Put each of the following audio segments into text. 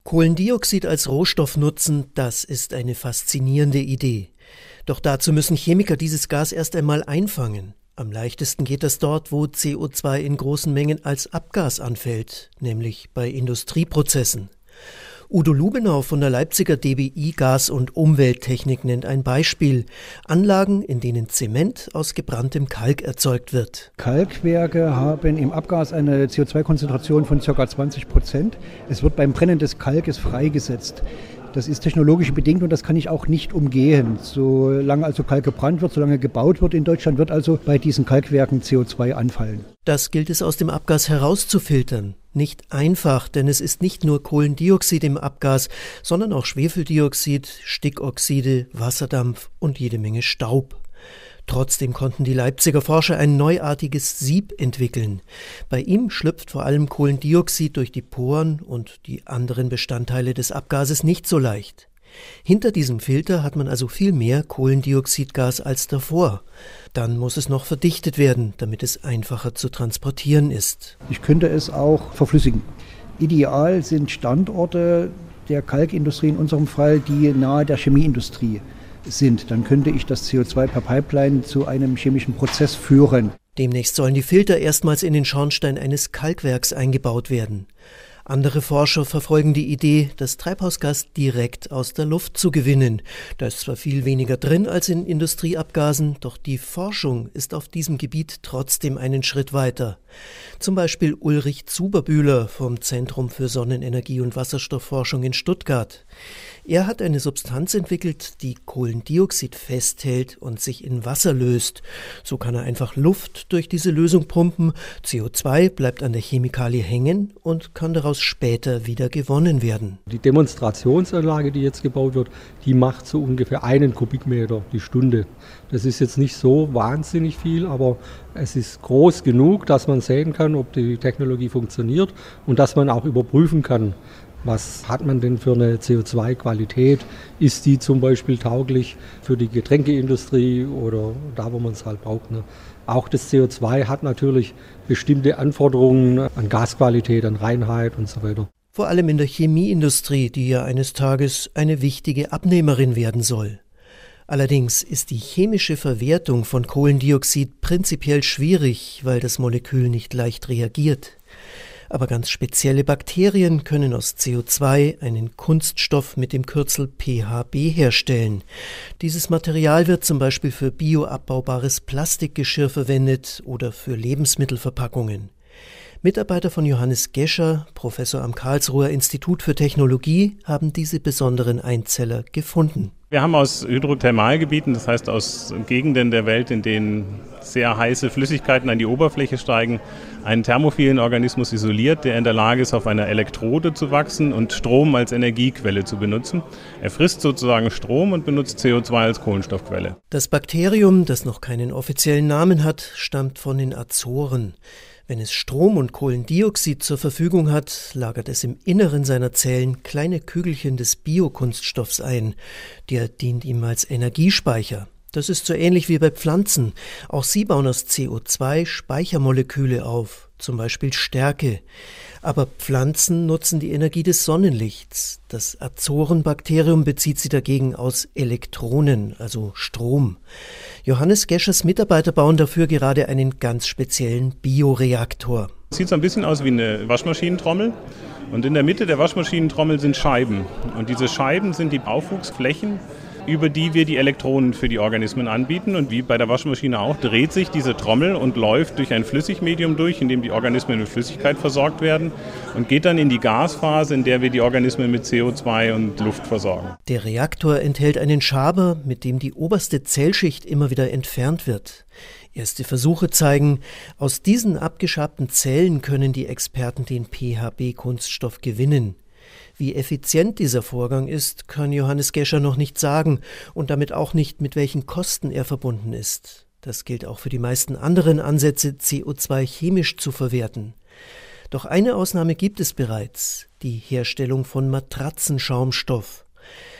Kohlendioxid als Rohstoff nutzen, das ist eine faszinierende Idee. Doch dazu müssen Chemiker dieses Gas erst einmal einfangen. Am leichtesten geht das dort, wo CO2 in großen Mengen als Abgas anfällt, nämlich bei Industrieprozessen. Udo Lubenau von der Leipziger DBI Gas- und Umwelttechnik nennt ein Beispiel. Anlagen, in denen Zement aus gebranntem Kalk erzeugt wird. Kalkwerke haben im Abgas eine CO2-Konzentration von ca. 20%. Es wird beim Brennen des Kalkes freigesetzt. Das ist technologisch bedingt und das kann ich auch nicht umgehen. Solange also Kalk gebrannt wird, solange gebaut wird in Deutschland, wird also bei diesen Kalkwerken CO2 anfallen. Das gilt es aus dem Abgas herauszufiltern. Nicht einfach, denn es ist nicht nur Kohlendioxid im Abgas, sondern auch Schwefeldioxid, Stickoxide, Wasserdampf und jede Menge Staub. Trotzdem konnten die Leipziger Forscher ein neuartiges Sieb entwickeln. Bei ihm schlüpft vor allem Kohlendioxid durch die Poren und die anderen Bestandteile des Abgases nicht so leicht. Hinter diesem Filter hat man also viel mehr Kohlendioxidgas als davor. Dann muss es noch verdichtet werden, damit es einfacher zu transportieren ist. Ich könnte es auch verflüssigen. Ideal sind Standorte der Kalkindustrie in unserem Fall, die nahe der Chemieindustrie sind. Dann könnte ich das CO2 per Pipeline zu einem chemischen Prozess führen. Demnächst sollen die Filter erstmals in den Schornstein eines Kalkwerks eingebaut werden. Andere Forscher verfolgen die Idee, das Treibhausgas direkt aus der Luft zu gewinnen. Da ist zwar viel weniger drin als in Industrieabgasen, doch die Forschung ist auf diesem Gebiet trotzdem einen Schritt weiter. Zum Beispiel Ulrich Zuberbühler vom Zentrum für Sonnenenergie und Wasserstoffforschung in Stuttgart. Er hat eine Substanz entwickelt, die Kohlendioxid festhält und sich in Wasser löst. So kann er einfach Luft durch diese Lösung pumpen, CO2 bleibt an der Chemikalie hängen und kann daraus später wieder gewonnen werden. Die Demonstrationsanlage, die jetzt gebaut wird, die macht so ungefähr 1 Kubikmeter die Stunde. Das ist jetzt nicht so wahnsinnig viel, aber es ist groß genug, dass man sehen kann, ob die Technologie funktioniert und dass man auch überprüfen kann, was hat man denn für eine CO2-Qualität? Ist die zum Beispiel tauglich für die Getränkeindustrie oder da, wo man es halt braucht, ne? Auch das CO2 hat natürlich bestimmte Anforderungen an Gasqualität, an Reinheit und so weiter. Vor allem in der Chemieindustrie, die ja eines Tages eine wichtige Abnehmerin werden soll. Allerdings ist die chemische Verwertung von Kohlendioxid prinzipiell schwierig, weil das Molekül nicht leicht reagiert. Aber ganz spezielle Bakterien können aus CO2 einen Kunststoff mit dem Kürzel PHB herstellen. Dieses Material wird zum Beispiel für bioabbaubares Plastikgeschirr verwendet oder für Lebensmittelverpackungen. Mitarbeiter von Johannes Gescher, Professor am Karlsruher Institut für Technologie, haben diese besonderen Einzeller gefunden. Wir haben aus Hydrothermalgebieten, das heißt aus Gegenden der Welt, in denen sehr heiße Flüssigkeiten an die Oberfläche steigen, einen thermophilen Organismus isoliert, der in der Lage ist, auf einer Elektrode zu wachsen und Strom als Energiequelle zu benutzen. Er frisst sozusagen Strom und benutzt CO2 als Kohlenstoffquelle. Das Bakterium, das noch keinen offiziellen Namen hat, stammt von den Azoren. Wenn es Strom und Kohlendioxid zur Verfügung hat, lagert es im Inneren seiner Zellen kleine Kügelchen des Biokunststoffs ein. Der dient ihm als Energiespeicher. Das ist so ähnlich wie bei Pflanzen. Auch sie bauen aus CO2 Speichermoleküle auf, zum Beispiel Stärke. Aber Pflanzen nutzen die Energie des Sonnenlichts. Das Azorenbakterium bezieht sie dagegen aus Elektronen, also Strom. Johannes Geschers Mitarbeiter bauen dafür gerade einen ganz speziellen Bioreaktor. Sieht so ein bisschen aus wie eine Waschmaschinentrommel. Und in der Mitte der Waschmaschinentrommel sind Scheiben. Und diese Scheiben sind die Aufwuchsflächen, über die wir die Elektronen für die Organismen anbieten. Und wie bei der Waschmaschine auch, dreht sich diese Trommel und läuft durch ein Flüssigmedium durch, in dem die Organismen mit Flüssigkeit versorgt werden und geht dann in die Gasphase, in der wir die Organismen mit CO2 und Luft versorgen. Der Reaktor enthält einen Schaber, mit dem die oberste Zellschicht immer wieder entfernt wird. Erste Versuche zeigen, aus diesen abgeschabten Zellen können die Experten den PHB-Kunststoff gewinnen. Wie effizient dieser Vorgang ist, kann Johannes Gescher noch nicht sagen und damit auch nicht, mit welchen Kosten er verbunden ist. Das gilt auch für die meisten anderen Ansätze, CO2 chemisch zu verwerten. Doch eine Ausnahme gibt es bereits, die Herstellung von Matratzenschaumstoff.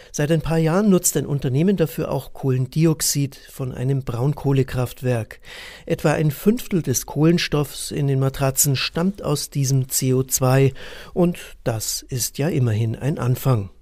Seit ein paar Jahren nutzt ein Unternehmen dafür auch Kohlendioxid von einem Braunkohlekraftwerk. Etwa 1/5 des Kohlenstoffs in den Matratzen stammt aus diesem CO2 und das ist ja immerhin ein Anfang.